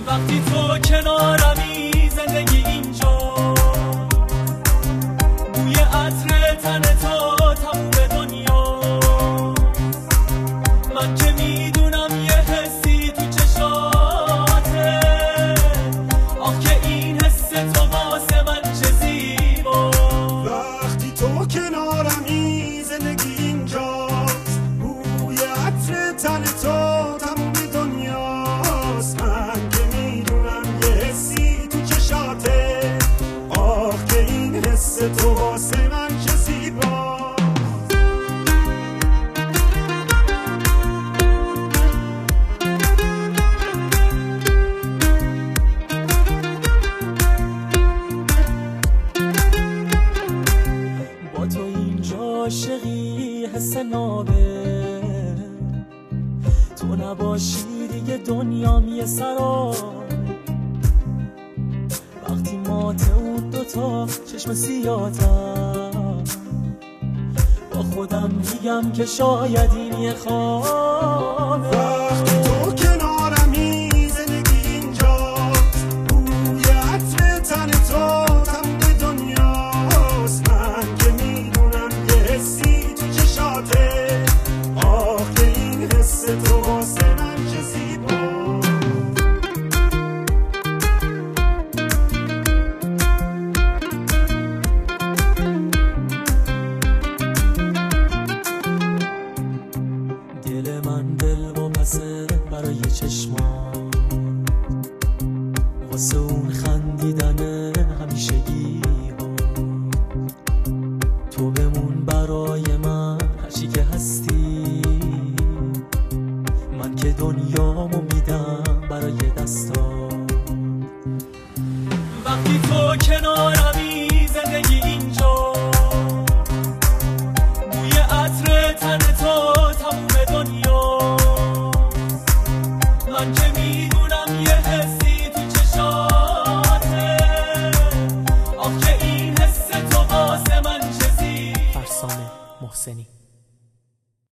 وقتی تو کنارمی زندگی اینجا، بوی عطر تن تو تموم دنیا. من که میدونم یه حسی تو چشاته، آخ که این حس تو واسه من چه زیبا. وقتی تو کنارمی زندگی اینجاست، بوی عطر تن تو تموم دنیاست. من که میدونم یه حسی تو چشاته، آخ که این حس تو واسه من چه زیبا. با تو اینجا عاشقی حس نابه، تو نباشی دیگه دنیام یه سرا. وقتی مات اون دوتا چشم سیاتم، با خودم میگم که شاید این یه خوابه. وقتی تو کنارمی زندگی اینجاست، بوی عطر تن تو تموم دنیاست. من که میدونم یه حسی تو چشاته، آخ که این حس تو واسه من چه زیبا. دل من دل و پسه برای چشمان، واسه اون خندیدن همیشگی ها. تو بمون برای من هرچی که هستی، من که دنیامو میدم برای دستا. وقتی تو کنارمی زندگی اینجا، بوی عطر تن تو تموم دنیا. من که میدونم یه حسی تو چشاته، آخ که این حس تو واسه من چه زیبا. فرسانه محسنی.